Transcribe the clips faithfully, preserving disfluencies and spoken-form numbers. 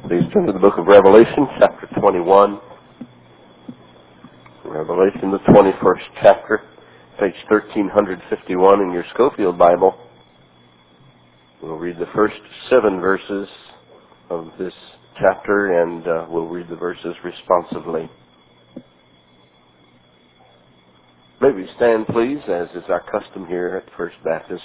Please turn to the book of Revelation, chapter twenty-one. Revelation, the twenty-first chapter, page thirteen fifty-one in your Schofield Bible. We'll read the first seven verses of this chapter, and uh, we'll read the verses responsively. May we stand, please, as is our custom here at First Baptist.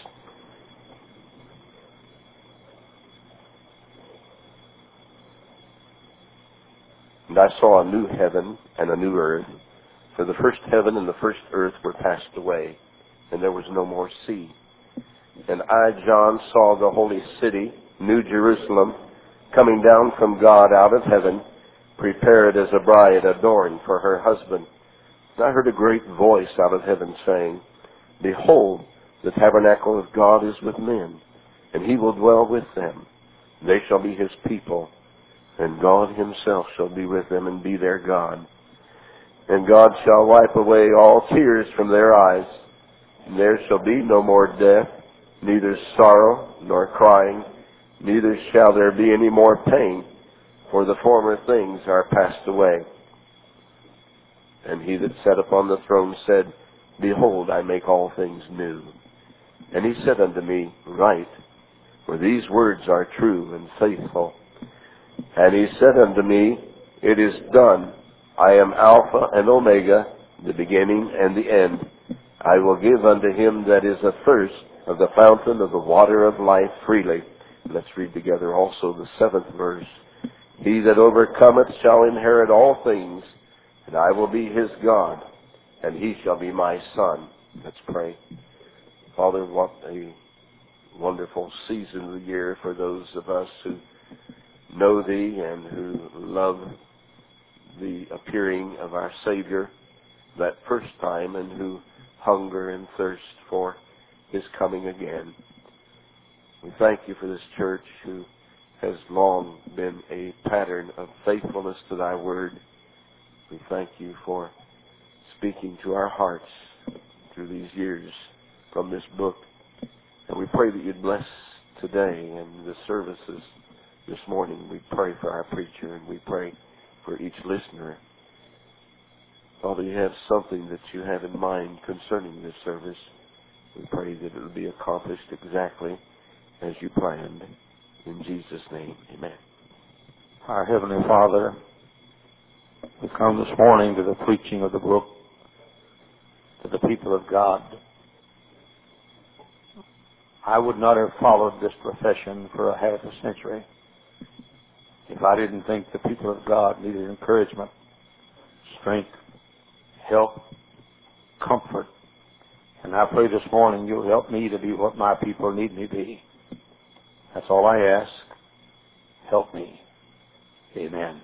And I saw a new heaven and a new earth, for the first heaven and the first earth were passed away, and there was no more sea. And I, John, saw the holy city, New Jerusalem, coming down from God out of heaven, prepared as a bride adorned for her husband. And I heard a great voice out of heaven saying, Behold, the tabernacle of God is with men, and he will dwell with them. They shall be his people, and God himself shall be with them and be their God. And God shall wipe away all tears from their eyes, and there shall be no more death, neither sorrow nor crying, neither shall there be any more pain, for the former things are passed away. And he that sat upon the throne said, Behold, I make all things new. And he said unto me, Write, for these words are true and faithful. And he said unto me, It is done. I am Alpha and Omega, the beginning and the end. I will give unto him that is athirst of the fountain of the water of life freely. Let's read together also the seventh verse. He that overcometh shall inherit all things, and I will be his God, and he shall be my son. Let's pray. Father, what a wonderful season of the year for those of us who know thee and who love the appearing of our Savior that first time, and who hunger and thirst for his coming again. We thank you for this church who has long been a pattern of faithfulness to thy word. We thank you for speaking to our hearts through these years from this book. And we pray that you'd bless today and the services this morning. We pray for our preacher, and we pray for each listener. Father, you have something that you have in mind concerning this service. We pray that it will be accomplished exactly as you planned. In Jesus' name, amen. Our Heavenly Father, we come this morning to the preaching of the book to the people of God. I would not have followed this profession for a half a century if I didn't think the people of God needed encouragement, strength, help, comfort. And I pray this morning you'll help me to be what my people need me to be. That's all I ask. Help me. Amen.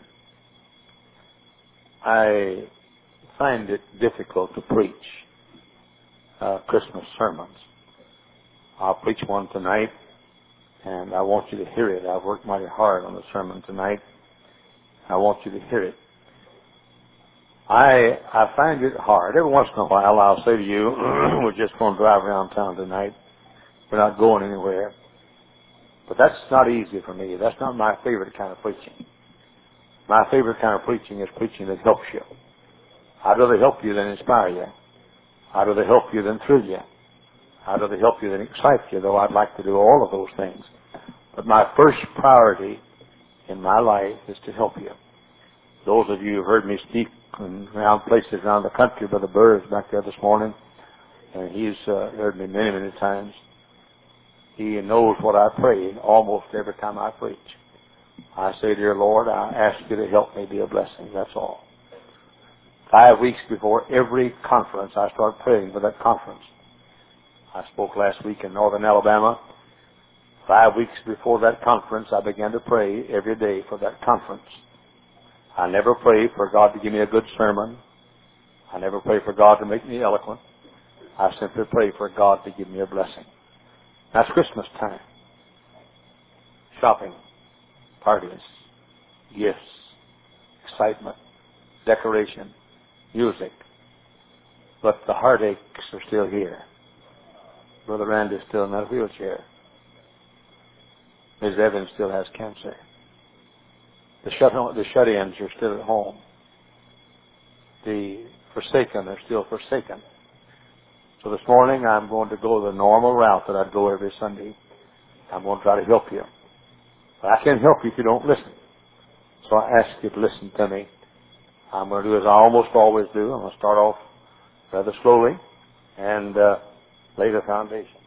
I find it difficult to preach uh, Christmas sermons. I'll preach one tonight, and I want you to hear it. I've worked mighty hard on the sermon tonight. I want you to hear it. I I find it hard. Every once in a while I'll say to you, we're just going to drive around town tonight. We're not going anywhere. But that's not easy for me. That's not my favorite kind of preaching. My favorite kind of preaching is preaching that helps you. I'd rather help you than inspire you. I'd rather help you than thrill you. I'd rather help you than excite you, though I'd like to do all of those things. But my first priority in my life is to help you. Those of you who heard me speak around places around the country, Brother Burr is back there this morning, and he's uh, heard me many, many times. He knows what I pray almost every time I preach. I say, Dear Lord, I ask you to help me be a blessing. That's all. Five weeks before every conference, I start praying for that conference. I spoke last week in northern Alabama. Five weeks before that conference, I began to pray every day for that conference. I never pray for God to give me a good sermon. I never pray for God to make me eloquent. I simply pray for God to give me a blessing. That's Christmas time. Shopping, parties, gifts, excitement, decoration, music. But the heartaches are still here. Brother Randy is still in that wheelchair. Miz Evans still has cancer. The shut the shut-ins are still at home. The forsaken are still forsaken. So this morning I'm going to go the normal route that I'd go every Sunday. I'm going to try to help you. But I can't help you if you don't listen. So I ask you to listen to me. I'm going to do as I almost always do. I'm going to start off rather slowly and uh, lay the foundation.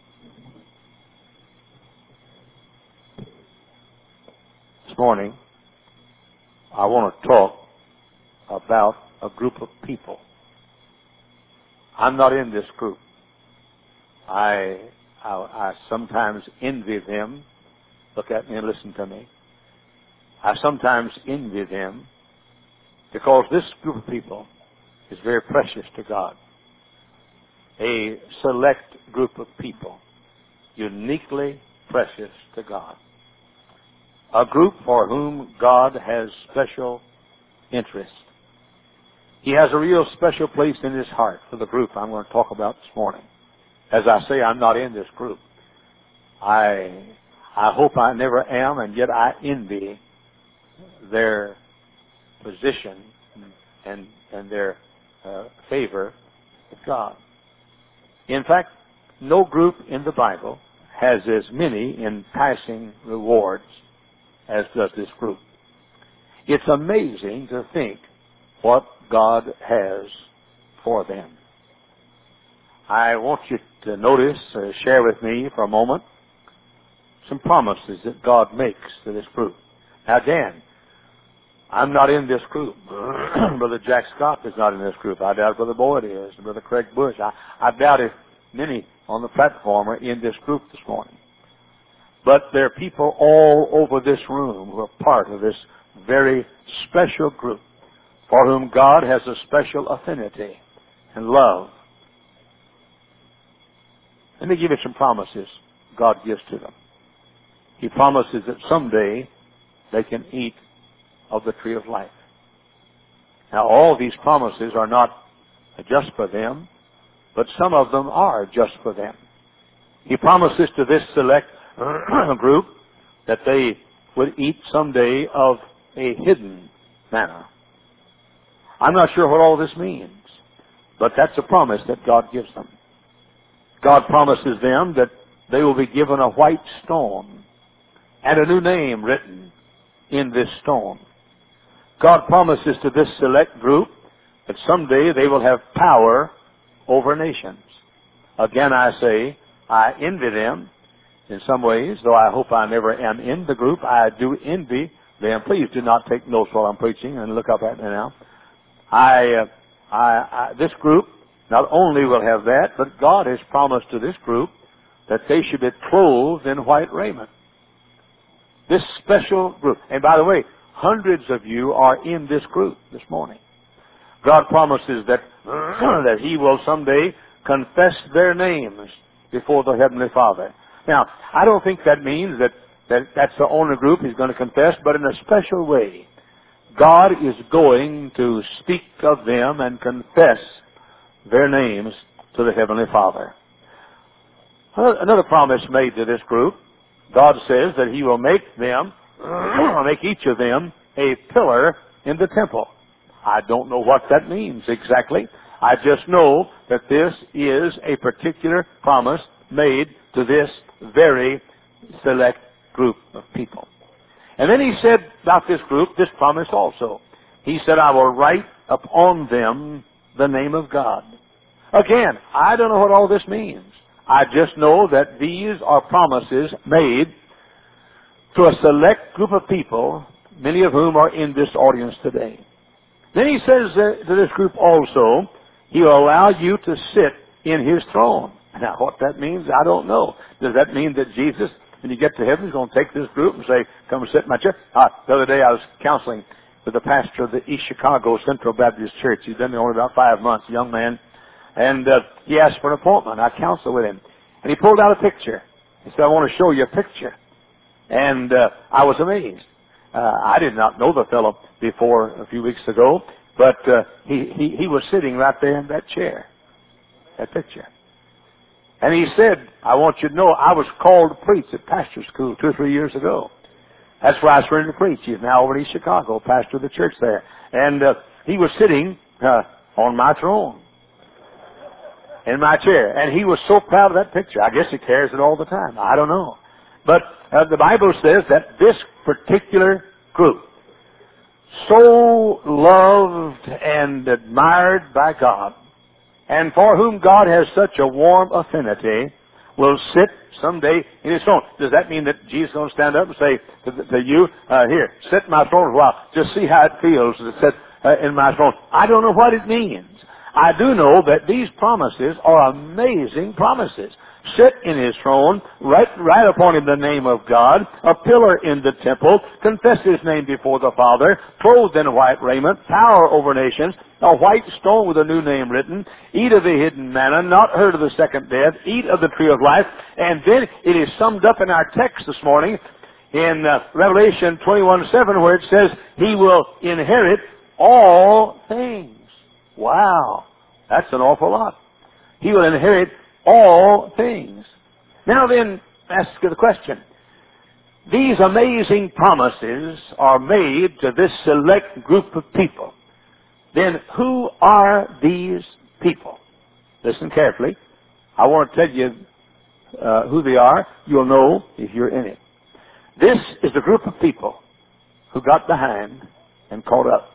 This morning, I want to talk about a group of people. I'm not in this group. I, I, I sometimes envy them. Look at me and listen to me. I sometimes envy them because this group of people is very precious to God. A select group of people, uniquely precious to God. A group for whom God has special interest. He has a real special place in His heart for the group I'm going to talk about this morning. As I say, I'm not in this group. I I hope I never am, and yet I envy their position and and their uh, favor with God. In fact, no group in the Bible has as many enticing rewards as does this group. It's amazing to think what God has for them. I want you to notice, uh, share with me for a moment, some promises that God makes to this group. Now again, I'm not in this group. Brother Jack Scott is not in this group. I doubt Brother Boyd is, and Brother Craig Bush. I, I doubt if many on the platform are in this group this morning. But there are people all over this room who are part of this very special group for whom God has a special affinity and love. Let me give you some promises God gives to them. He promises that someday they can eat of the tree of life. Now, all these promises are not just for them, but some of them are just for them. He promises to this select group that they would eat someday of a hidden manna. I'm not sure what all this means, but that's a promise that God gives them. God promises them that they will be given a white stone and a new name written in this stone. God promises to this select group that someday they will have power over nations. Again, I say, I envy them in some ways, though I hope I never am in the group. I do envy them. Please do not take notes while I'm preaching and look up at me now. I, uh, I, I, this group not only will have that, but God has promised to this group that they should be clothed in white raiment. This special group. And by the way, hundreds of you are in this group this morning. God promises that, that He will someday confess their names before the Heavenly Father. Now, I don't think that means that, that that's the only group He's going to confess, but in a special way. God is going to speak of them and confess their names to the Heavenly Father. Another promise made to this group, God says that He will make them, make each of them a pillar in the temple. I don't know what that means exactly. I just know that this is a particular promise made to this very select group of people. And then He said about this group, this promise also. He said, I will write upon them the name of God. Again, I don't know what all this means. I just know that these are promises made to a select group of people, many of whom are in this audience today. Then He says to this group also, He will allow you to sit in His throne. Now, what that means, I don't know. Does that mean that Jesus, when you get to heaven, is going to take this group and say, come and sit in my chair? Uh, the other day I was counseling with the pastor of the East Chicago Central Baptist Church. He's been there only about five months, a young man. And uh, he asked for an appointment. I counseled with him. And he pulled out a picture. He said, I want to show you a picture. And uh, I was amazed. Uh, I did not know the fellow before a few weeks ago, but uh, he, he, he was sitting right there in that chair, that picture. And he said, I want you to know I was called to preach at pastor school two or three years ago. That's where I started to preach. He's now over in East Chicago, pastor of the church there. And uh, he was sitting uh, on my throne, in my chair. And he was so proud of that picture. I guess he carries it all the time. I don't know. But uh, the Bible says that this particular group, so loved and admired by God, and for whom God has such a warm affinity, will sit someday in His throne. Does that mean that Jesus is going to stand up and say to, to you, uh, here, sit in my throne for a while, just see how it feels to sit uh, in my throne? I don't know what it means. I do know that these promises are amazing promises. Sit in His throne, write, write upon Him the name of God, a pillar in the temple, confess His name before the Father, clothed in white raiment, power over nations, a white stone with a new name written, eat of the hidden manna, not heard of the second death, eat of the tree of life. And then it is summed up in our text this morning in uh, Revelation twenty-one seven, where it says, He will inherit all things. Wow, that's an awful lot. He will inherit all things. Now then, ask the question. These amazing promises are made to this select group of people. Then who are these people? Listen carefully. I want to tell you uh, who they are. You'll know if you're in it. This is the group of people who got behind and caught up.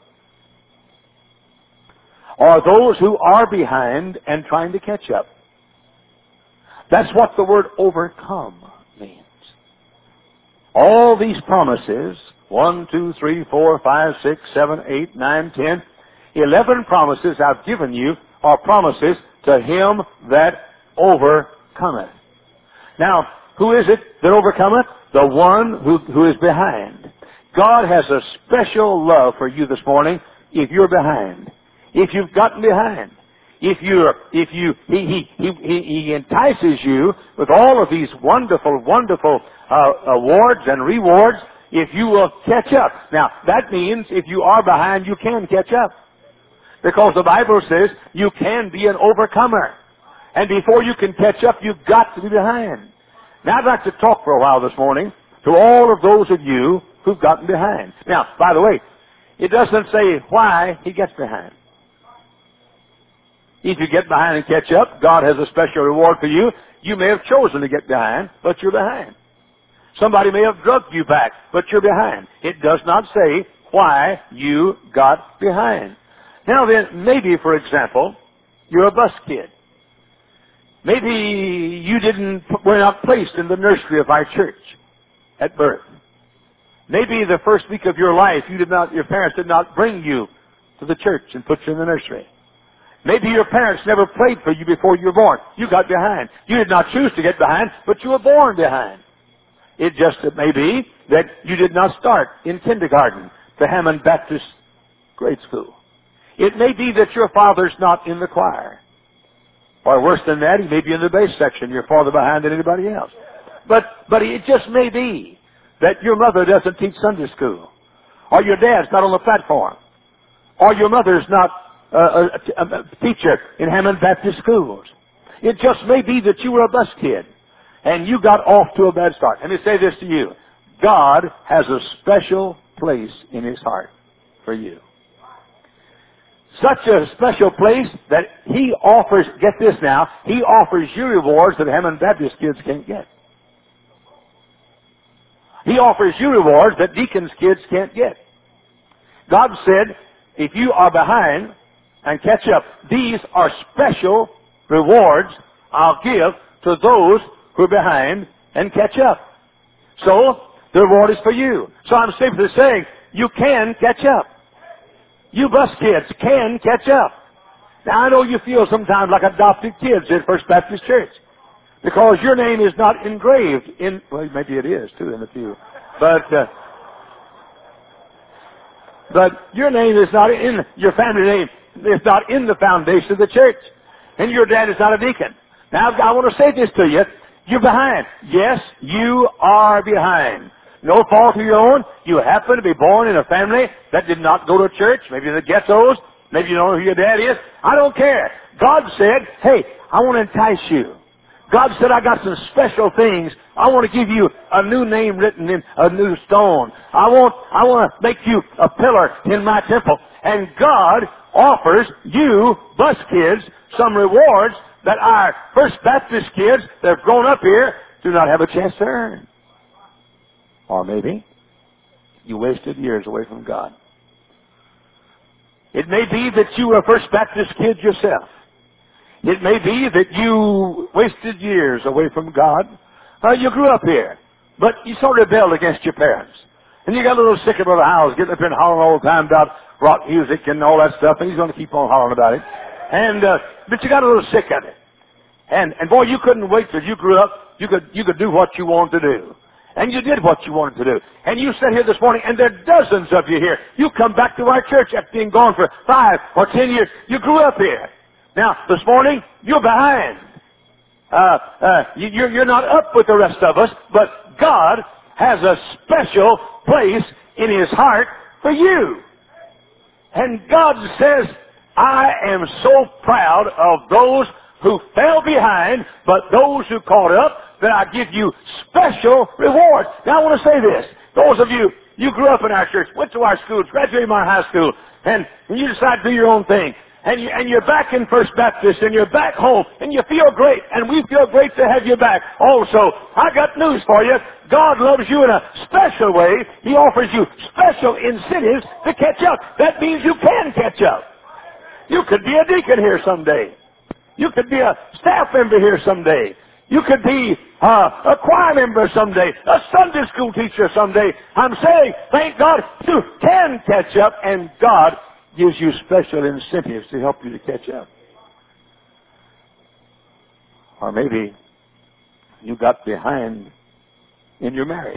Or those who are behind and trying to catch up. That's what the word overcome means. All these promises, one, two, three, four, five, six, seven, eight, nine, ten, eleven promises I've given you are promises to him that overcometh. Now, who is it that overcometh? The one who, who is behind. God has a special love for you this morning if you're behind. If you've gotten behind. If you're, if you, he, he, he, he entices you with all of these wonderful, wonderful uh, awards and rewards, if you will catch up. Now, that means if you are behind, you can catch up. Because the Bible says you can be an overcomer. And before you can catch up, you've got to be behind. Now, I'd like to talk for a while this morning to all of those of you who've gotten behind. Now, by the way, it doesn't say why he gets behind. If you get behind and catch up, God has a special reward for you. You may have chosen to get behind, but you're behind. Somebody may have drugged you back, but you're behind. It does not say why you got behind. Now then, maybe, for example, you're a bus kid. Maybe you didn't, were not placed in the nursery of our church at birth. Maybe the first week of your life, you did not, your parents did not bring you to the church and put you in the nursery. Maybe your parents never prayed for you before you were born. You got behind. You did not choose to get behind, but you were born behind. It just it may be that you did not start in kindergarten to Hammond Baptist grade school. It may be that your father's not in the choir. Or worse than that, he may be in the bass section. You're farther behind than anybody else. But, but it just may be that your mother doesn't teach Sunday school. Or your dad's not on the platform. Or your mother's not Uh, a, a teacher in Hammond Baptist schools. It just may be that you were a bus kid and you got off to a bad start. Let me say this to you. God has a special place in His heart for you. Such a special place that He offers, get this now, He offers you rewards that Hammond Baptist kids can't get. He offers you rewards that deacons kids can't get. God said, if you are behind and catch up, these are special rewards I'll give to those who are behind and catch up. So, the reward is for you. So I'm simply saying, you can catch up. You bus kids can catch up. Now I know you feel sometimes like adopted kids at First Baptist Church. Because your name is not engraved in, well maybe it is too in a few. But, uh, but your name is not in, your family name is not in the foundation of the church. And your dad is not a deacon. Now, I want to say this to you. You're behind. Yes, you are behind. No fault of your own. You happen to be born in a family that did not go to church. Maybe in the ghettos. Maybe you don't know who your dad is. I don't care. God said, hey, I want to entice you. God said, I got some special things. I want to give you a new name written in a new stone. I want, I want to make you a pillar in my temple. And God offers you, bus kids, some rewards that our First Baptist kids that have grown up here do not have a chance to earn. Or maybe you wasted years away from God. It may be that you were a First Baptist kid yourself. It may be that you wasted years away from God. Uh, you grew up here, but you sort of rebelled against your parents. And you got a little sick of Brother Howells getting up here and hollering all the time about rock music and all that stuff, and he's going to keep on hollering about it. And, uh, but you got a little sick of it. And, and boy, you couldn't wait till you grew up. You could, you could do what you wanted to do. And you did what you wanted to do. And you sat here this morning, and there are dozens of you here. You come back to our church after being gone for five or ten years. You grew up here. Now, this morning, you're behind. Uh, uh, you, you're, you're not up with the rest of us, but God has a special place in His heart for you. And God says, I am so proud of those who fell behind, but those who caught up, that I give you special rewards. Now, I want to say this. Those of you, you grew up in our church, went to our schools, graduated from our high school, and, and you decide to do your own thing. And, you, and you're back in First Baptist, and you're back home, and you feel great, and we feel great to have you back. Also, I got news for you. God loves you in a special way. He offers you special incentives to catch up. That means you can catch up. You could be a deacon here someday. You could be a staff member here someday. You could be uh, a choir member someday, a Sunday school teacher someday. I'm saying, thank God, you can catch up, and God gives you special incentives to help you to catch up. Or maybe you got behind in your marriage.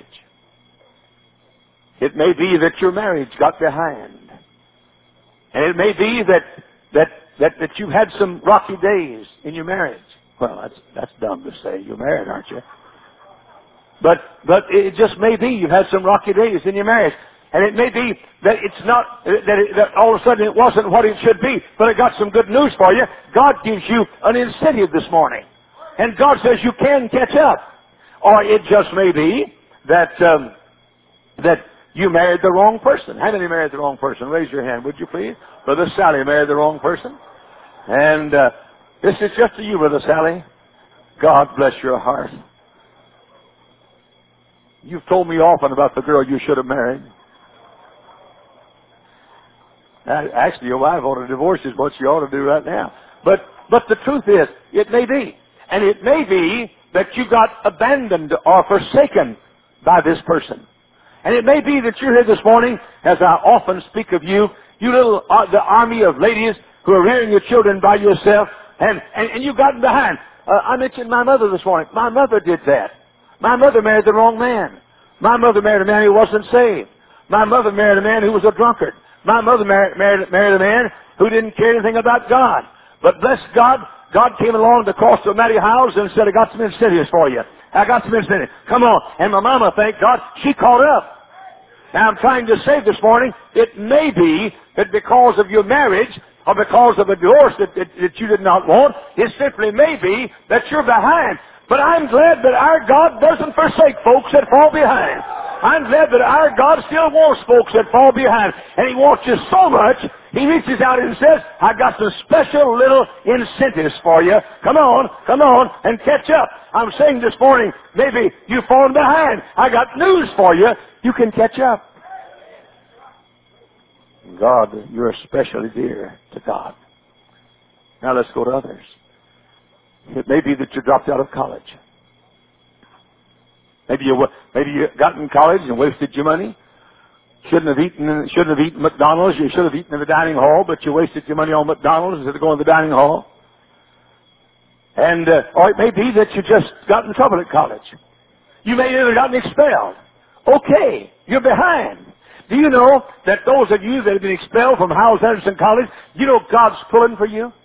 It may be that your marriage got behind. And it may be that that that, that you've had some rocky days in your marriage. Well, that's that's dumb to say. You're married, aren't you? But but it just may be you've had some rocky days in your marriage. And it may be that it's not, that, it, that all of a sudden it wasn't what it should be, but I got some good news for you. God gives you an incentive this morning. And God says you can catch up. Or it just may be that, um, that you married the wrong person. How many married the wrong person? Raise your hand, would you please? Brother Sally married the wrong person. And uh, this is just to you, Brother Sally. God bless your heart. You've told me often about the girl you should have married. Actually, your wife ought to divorce is what she ought to do right now. But but the truth is, it may be. And it may be that you got abandoned or forsaken by this person. And it may be that you're here this morning, as I often speak of you, you little, uh, the army of ladies who are rearing your children by yourself, and, and, and you've gotten behind. Uh, I mentioned my mother this morning. My mother did that. My mother married the wrong man. My mother married a man who wasn't saved. My mother married a man who was a drunkard. My mother married, married, married a man who didn't care anything about God. But bless God, God came along to cross to Matty Howells and said, I got some incentives for you. I got some incentives. Come on. And my mama, thank God, she caught up. Now I'm trying to say this morning, it may be that because of your marriage or because of a divorce that, that, that you did not want, it simply may be that you're behind. But I'm glad that our God doesn't forsake folks that fall behind. I'm glad that our God still wants folks that fall behind. And He wants you so much, He reaches out and says, I got some special little incentives for you. Come on, come on, and catch up. I'm saying this morning, maybe you've fallen behind. I got news for you. You can catch up. God, you're especially dear to God. Now let's go to others. It may be that you dropped out of college. Maybe you maybe you got in college and wasted your money. Shouldn't have eaten shouldn't have eaten McDonald's. You should have eaten in the dining hall, but you wasted your money on McDonald's instead of going to the dining hall. And uh, or it may be that you just got in trouble at college. You may have gotten expelled. Okay, you're behind. Do you know that those of you that have been expelled from Howells Anderson College, you know God's pulling for you?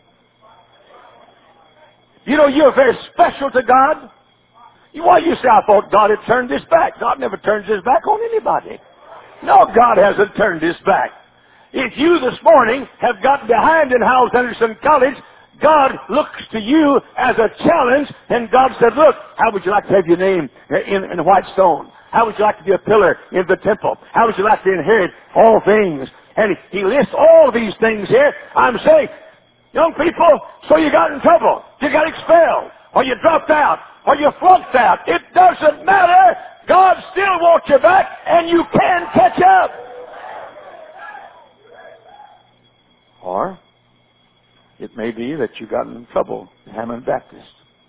You know you're very special to God. Why you say, I thought God had turned His back. God never turns His back on anybody. No, God hasn't turned His back. If you this morning have gotten behind in Howells Anderson College, God looks to you as a challenge, and God said, look, how would you like to have your name in, in white stone? How would you like to be a pillar in the temple? How would you like to inherit all things? And he lists all of these things here. I'm saying, young people, so you got in trouble. You got expelled, or you dropped out, or you flunked out. It doesn't matter. God still wants you back, and you can catch up. Or it may be that you got in trouble in Hammond Baptist.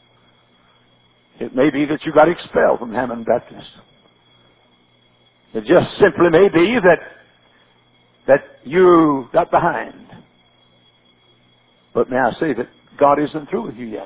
It may be that you got expelled from Hammond Baptist. It just simply may be that that you got behind. But may I say that God isn't through with you yet.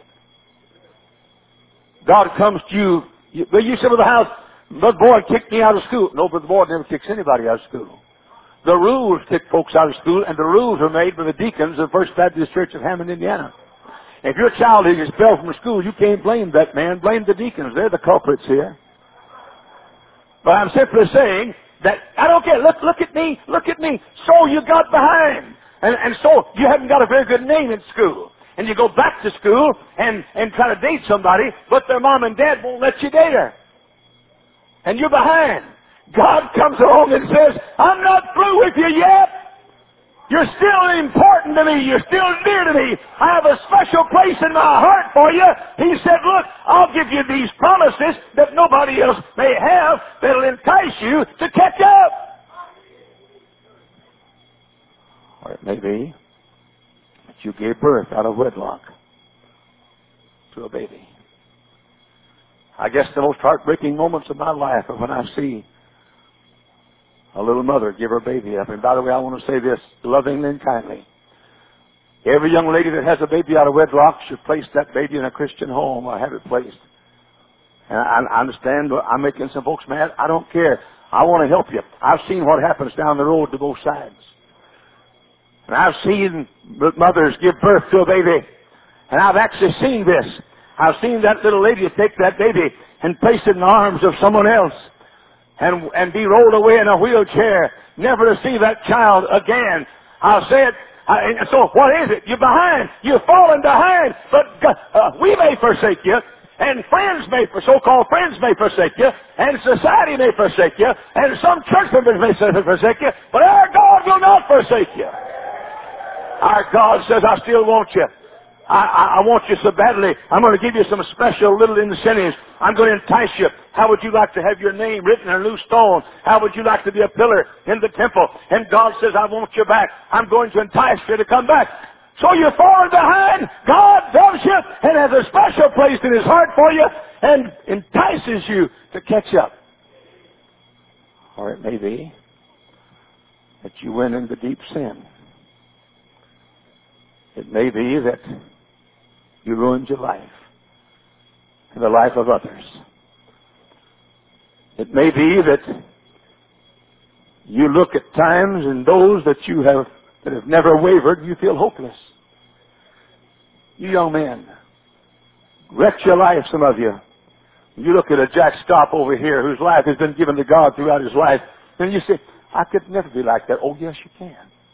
God comes to you. You, well, you say, with the house, Brother Boyd kicked me out of school. No, Brother Boyd never kicks anybody out of school. The rules kick folks out of school, and the rules are made by the deacons of First Baptist Church of Hammond, Indiana. If your child is expelled from school, you can't blame that man. Blame the deacons. They're the culprits here. But I'm simply saying that, I don't care. Look, look at me. Look at me. So you got behind. And, and so you haven't got a very good name in school. And you go back to school and, and try to date somebody, but their mom and dad won't let you date her. And you're behind. God comes along and says, I'm not through with you yet. You're still important to me. You're still dear to me. I have a special place in my heart for you. He said, look, I'll give you these promises that nobody else may have that'll entice you to catch up. Or it may be that you gave birth out of wedlock to a baby. I guess the most heartbreaking moments of my life are when I see a little mother give her baby up. And by the way, I want to say this lovingly and kindly. Every young lady that has a baby out of wedlock should place that baby in a Christian home or have it placed. And I, I understand I'm making some folks mad. I don't care. I want to help you. I've seen what happens down the road to both sides. And I've seen mothers give birth to a baby. And I've actually seen this. I've seen that little lady take that baby and place it in the arms of someone else. And, and be rolled away in a wheelchair, never to see that child again. I'll say it. I, and so what is it? You're behind. You're falling behind. But uh, we may forsake you, and friends may, so-called friends may forsake you, and society may forsake you, and some church members may forsake you, but our God will not forsake you. Our God says, I still want you. I, I, I want you so badly. I'm going to give you some special little incentives. I'm going to entice you. How would you like to have your name written in a new stone? How would you like to be a pillar in the temple? And God says, I want you back. I'm going to entice you to come back. So you're falling behind. God loves you and has a special place in His heart for you and entices you to catch up. Or it may be that you went into deep sin. It may be that you ruined your life and the life of others. It may be that you look at times and those that you have that have never wavered, you feel hopeless. You young men, wrecked your life, some of you. You look at a Jack Stop over here whose life has been given to God throughout his life, and you say, I could never be like that. Oh, yes, you can.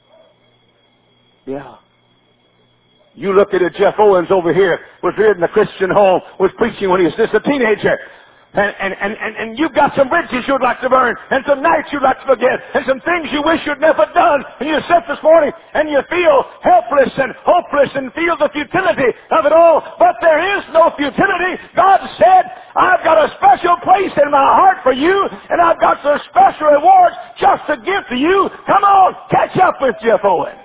Yeah. You look at a Jeff Owens over here, was reared in a Christian home, was preaching when he was just a teenager. And, and, and, and, and you've got some bridges you'd like to burn, and some nights you'd like to forget, and some things you wish you'd never done. And you sit this morning, and you feel helpless and hopeless and feel the futility of it all. But there is no futility. God said, I've got a special place in my heart for you, and I've got some special rewards just to give to you. Come on, catch up with Jeff Owens.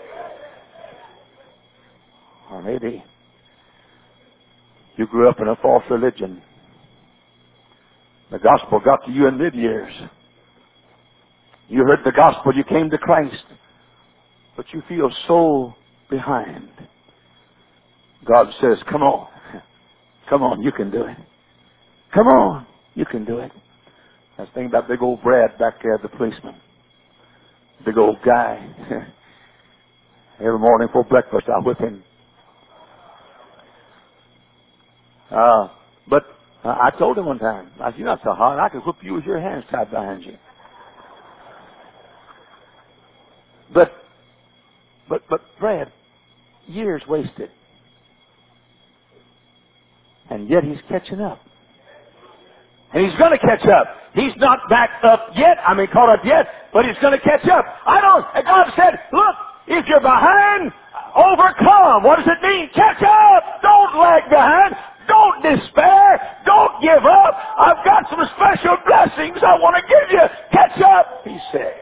Or maybe you grew up in a false religion. The gospel got to you in mid-years. You heard the gospel, you came to Christ, but you feel so behind. God says, come on. Come on, you can do it. Come on, you can do it. I was thinking about big old Brad back there, the policeman. Big old guy. Every morning for breakfast, I whip him. Uh, but uh, I told him one time, I said, you're not so hard. I could whip you with your hands tied behind you. But, but, but, Brad, years wasted. And yet he's catching up. And he's going to catch up. He's not back up yet. I mean, caught up yet, but he's going to catch up. I don't, and God said, look, if you're behind, overcome. What does it mean? Catch up. Don't lag behind. Don't despair. Don't give up. I've got some special blessings I want to give you. Catch up, he said.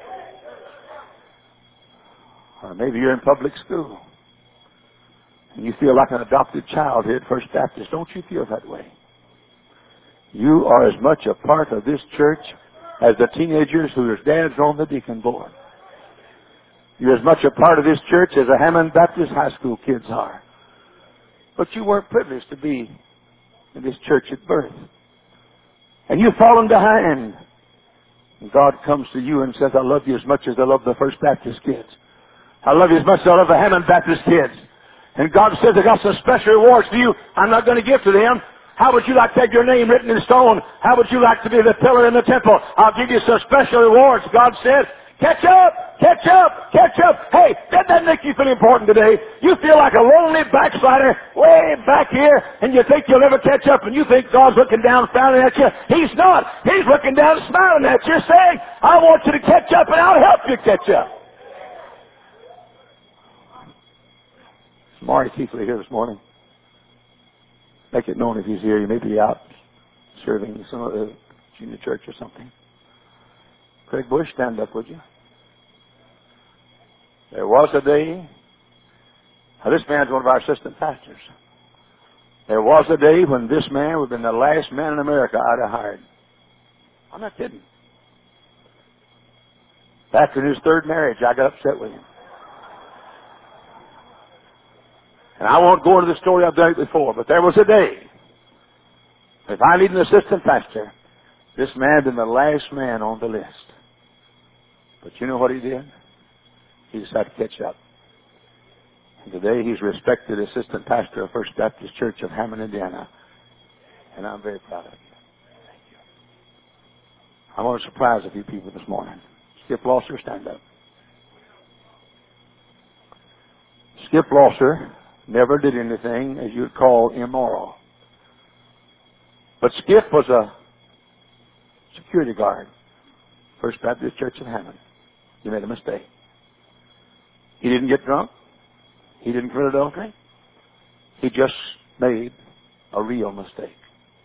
Or maybe you're in public school and you feel like an adopted child here at First Baptist. Don't you feel that way? You are as much a part of this church as the teenagers whose dads are on the deacon board. You're as much a part of this church as the Hammond Baptist high school kids are. But you weren't privileged to be in this church at birth. And you've fallen behind. And God comes to you and says, I love you as much as I love the First Baptist kids. I love you as much as I love the Hammond Baptist kids. And God says, I got some special rewards for you I'm not going to give to them. How would you like to have your name written in stone? How would you like to be the pillar in the temple? I'll give you some special rewards. God said, catch up, catch up, catch up. Hey, doesn't that make you feel important today? You feel like a lonely backslider way back here, and you think you'll never catch up, and you think God's looking down, frowning at you. He's not. He's looking down, smiling at you, saying, I want you to catch up, and I'll help you catch up. Is Maury Keithley here this morning? Make it known if he's here. He may be out serving some other junior church or something. Craig Bush, stand up, would you? There was a day. Now, this man's one of our assistant pastors. There was a day when this man would have been the last man in America I'd have hired. I'm not kidding. After his third marriage, I got upset with him. And I won't go into the story, I've done it before, but there was a day, if I need an assistant pastor, this man had been the last man on the list. But you know what he did? He decided to catch up. And today he's respected assistant pastor of First Baptist Church of Hammond, Indiana. And I'm very proud of you. Thank you. I want to surprise a few people this morning. Skip Losser, stand up. Skip Losser never did anything as you'd call immoral. But Skip was a security guard, First Baptist Church of Hammond. He made a mistake. He didn't get drunk. He didn't commit adultery. He just made a real mistake.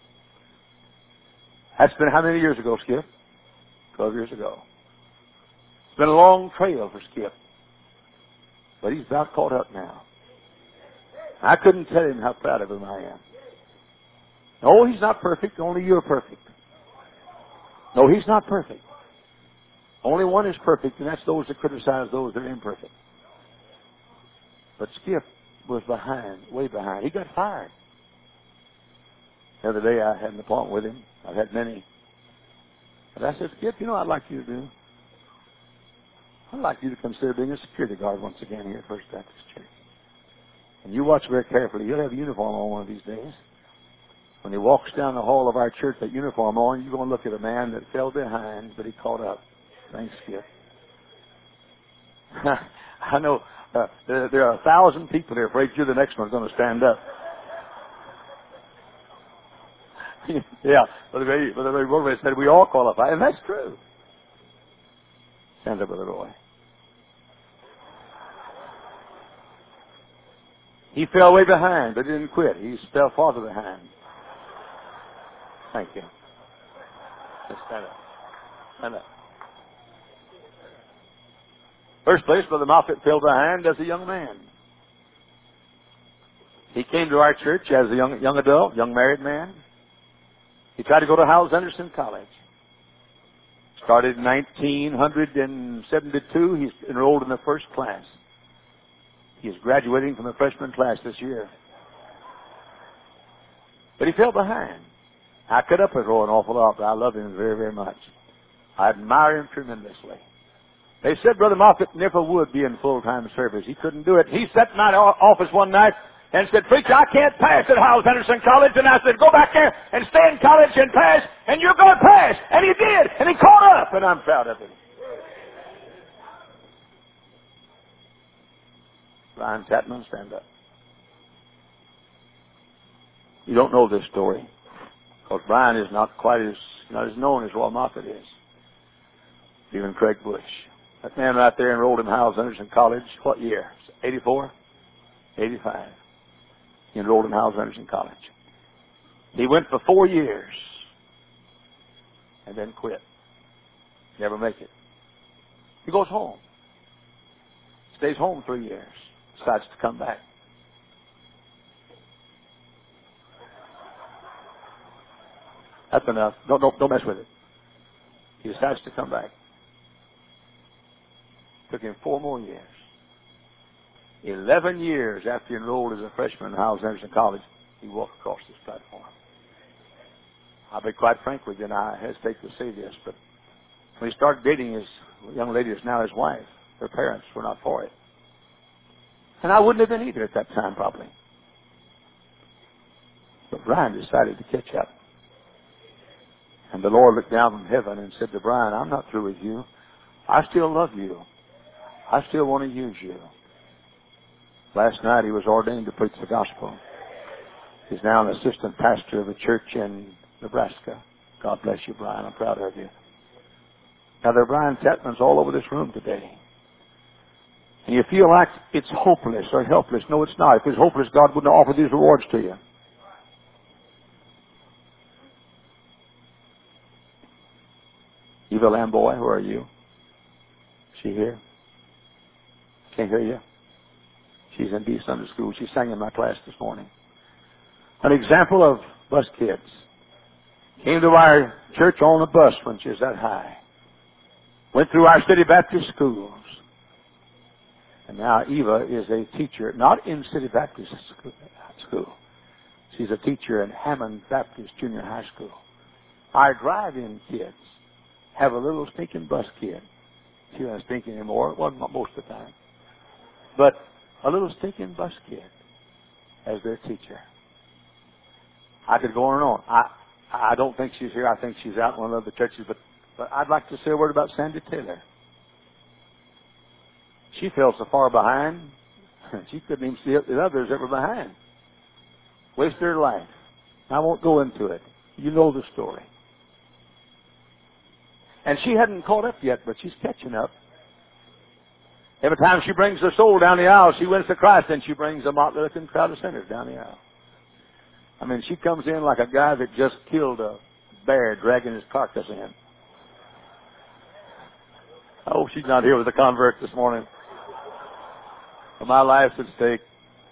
That's been how many years ago, Skip? Twelve years ago. It's been a long trail for Skip. But he's about caught up now. I couldn't tell him how proud of him I am. No, he's not perfect. Only you're perfect. No, he's not perfect. Only one is perfect, and that's those that criticize those that are imperfect. But Skip was behind, way behind. He got fired. The other day I had an appointment with him. I've had many. And I said, Skip, you know what I'd like you to do? I'd like you to consider being a security guard once again here at First Baptist Church. And you watch very carefully. You'll have a uniform on one of these days. When he walks down the hall of our church, that uniform on, you're going to look at a man that fell behind, but he caught up. Thanks, Skip. I know uh, there, there are a thousand people there afraid you're the next one going to stand up. Yeah, Brother Ray, Brother Ray Roy said we all qualify, and that's true. Stand up, Brother Roy. He fell way behind, but didn't quit. He fell farther behind. Thank you. Just stand up. Stand up. First place, Brother Moffett fell behind as a young man. He came to our church as a young young adult, young married man. He tried to go to Howells Anderson College. Started in nineteen seventy-two. He's enrolled in the first class. He is graduating from the freshman class this year. But he fell behind. I cut up with Roy an awful lot, but I love him very, very much. I admire him tremendously. They said Brother Moffett never would be in full-time service. He couldn't do it. He sat in my office one night and said, Preacher, I can't pass at Howells Anderson College. And I said, go back there and stay in college and pass, and you're going to pass. And he did, and he caught up, and I'm proud of him. Brian Tatman, stand up. You don't know this story. Because Brian is not quite as, not as known as Roy Moffett is. Even Craig Bush. That man right there enrolled in Hyles Anderson College. What year? eighty-four? eighty-five. He enrolled in Hyles Anderson College. He went for four years and then quit. Never make it. He goes home. Stays home three years. Decides to come back. That's enough. Don't, don't, don't mess with it. He decides to come back. Took him four more years. Eleven years after he enrolled as a freshman in Hyles Anderson College, he walked across this platform. I'll be quite frank with you, and I hesitate to say this, but when he started dating his young lady who's now his wife, their parents were not for it. And I wouldn't have been either at that time, probably. But Brian decided to catch up. And the Lord looked down from heaven and said to Brian, I'm not through with you. I still love you. I still want to use you. Last night he was ordained to preach the gospel. He's now an assistant pastor of a church in Nebraska. God bless you, Brian. I'm proud of you. Now, there are Brian Tatmans all over this room today. And you feel like it's hopeless or helpless. No, it's not. If it's hopeless, God wouldn't offer these rewards to you. Eva Lamboy, where are you? Is she here? Can't hear you. She's in B Sunday School. She sang in my class this morning. An example of bus kids. Came to our church on a bus when she was that high. Went through our City Baptist schools. And now Eva is a teacher, not in City Baptist school. She's a teacher in Hammond Baptist Junior High School. Our drive-in kids have a little stinking bus kid. She wasn't stinking anymore. It wasn't most of the time. But a little stinking bus kid as their teacher. I could go on and on. I I don't think she's here. I think she's out in one of the churches. But, but I'd like to say a word about Sandy Taylor. She fell so far behind, she couldn't even see the others that were behind. Wasted her life. I won't go into it. You know the story. And she hadn't caught up yet, but she's catching up. Every time she brings her soul down the aisle, she wins to Christ, and she brings a motley looking crowd of sinners down the aisle. I mean, she comes in like a guy that just killed a bear dragging his carcass in. I hope she's not here with a convert this morning. For my life's at stake.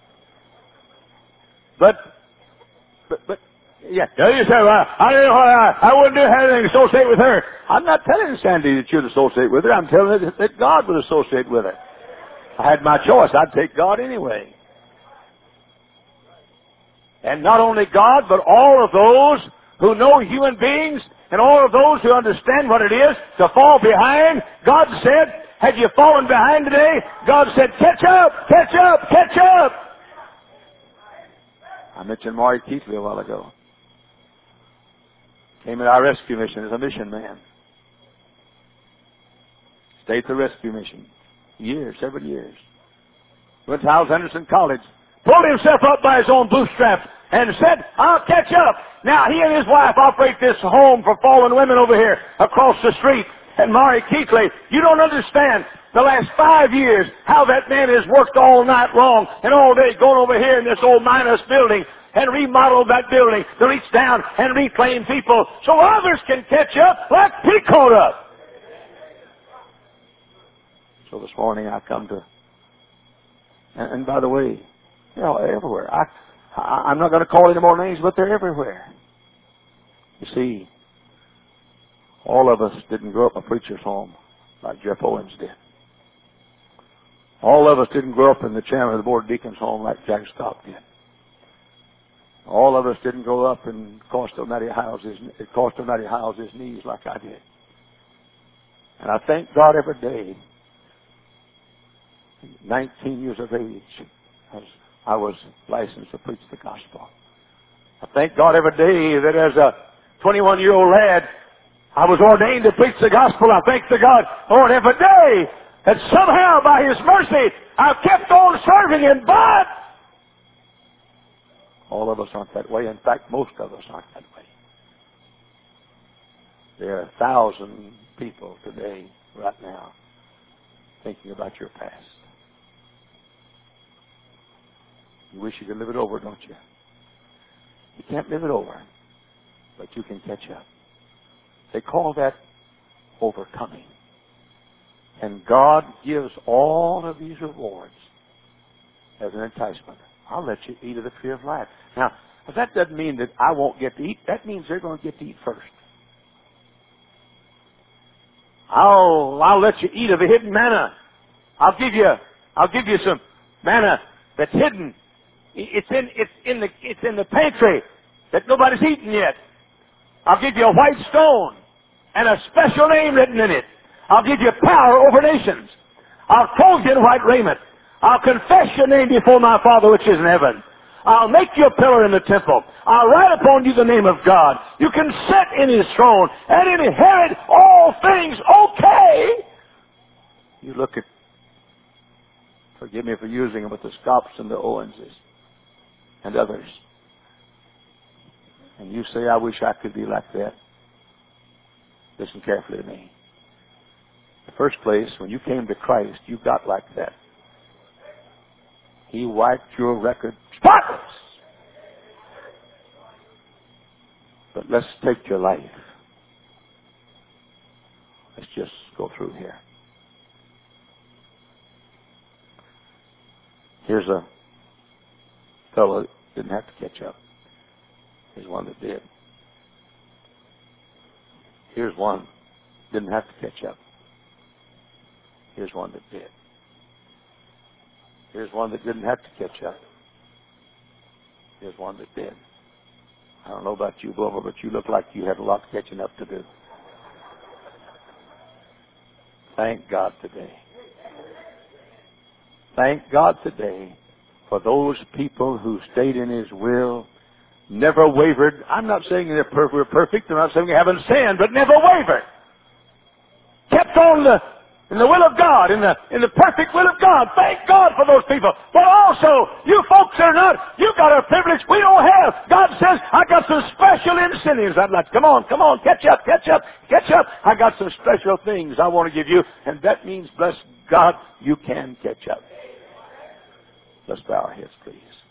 But, but, but, yeah. Yeah, you say, well, I, I, I wouldn't do anything to associate with her. I'm not telling Sandy that you'd associate with her. I'm telling her that God would associate with her. I had my choice. I'd take God anyway. And not only God, but all of those who know human beings and all of those who understand what it is to fall behind. God said, have you fallen behind today? God said, catch up, catch up, catch up. I mentioned Maury Keithley a while ago. Came in our rescue mission as a mission man. Stayed at the rescue mission. Years, several years. Went to Hyles Anderson College. Pulled himself up by his own bootstraps and said, I'll catch up. Now, he and his wife operate this home for fallen women over here across the street. And Maury Keithley, you don't understand the last five years how that man has worked all night long and all day going over here in this old Midas building and remodeled that building to reach down and reclaim people so others can catch up like he caught up. So this morning I come to, and, and by the way, you know, everywhere. I, I, I'm not going to call any more names, but they're everywhere. You see, all of us didn't grow up in a preacher's home like Jeff Owens did. All of us didn't grow up in the chairman of the board of deacons' home like Jack Stott did. All of us didn't grow up in Costa Matty House's, Costa Matty House's knees like I did. And I thank God every day, nineteen years of age, as I was licensed to preach the gospel. I thank God every day that as a twenty-one-year-old lad, I was ordained to preach the gospel. I thank the God, Lord, every day that somehow by His mercy I've kept on serving Him. But All of us aren't that way. In fact, most of us aren't that way. There are a thousand people today, right now, thinking about your past. You wish you could live it over, don't you? You can't live it over, but you can catch up. They call that overcoming. And God gives all of these rewards as an enticement. I'll let you eat of the tree of life. Now, that doesn't mean that I won't get to eat. That means they're going to get to eat first. I'll, I'll let you eat of the hidden manna. I'll give you, I'll give you some manna that's hidden. It's in, it's in the, it's in the pantry that nobody's eaten yet. I'll give you a white stone and a special name written in it. I'll give you power over nations. I'll clothe you in white raiment. I'll confess your name before my Father which is in heaven. I'll make you a pillar in the temple. I'll write upon you the name of God. You can sit in His throne and inherit all things. Okay. You look at, forgive me for using them, but the Scopes and the Owenses and others. And you say, I wish I could be like that. Listen carefully to me. In the first place, when you came to Christ, you got like that. He wiped your record spotless. But let's take your life. Let's just go through here. Here's a fellow that didn't have to catch up. Here's one that did. Here's one didn't have to catch up. Here's one that did. Here's one that didn't have to catch up. Here's one that did. I don't know about you, Wilbur, but you look like you had a lot of catching up to do. Thank God today. Thank God today for those people who stayed in His will, never wavered. I'm not saying they're perfect. I'm not saying they haven't sinned, but never wavered. Kept on the in the will of God, in the in the perfect will of God. Thank God for those people. But also, you folks that are not, you got a privilege we don't have. God says, I got some special incentives I'd like. Come on, come on, catch up, catch up, catch up. I got some special things I want to give you, and that means, bless God, you can catch up. Let's bow our heads, please.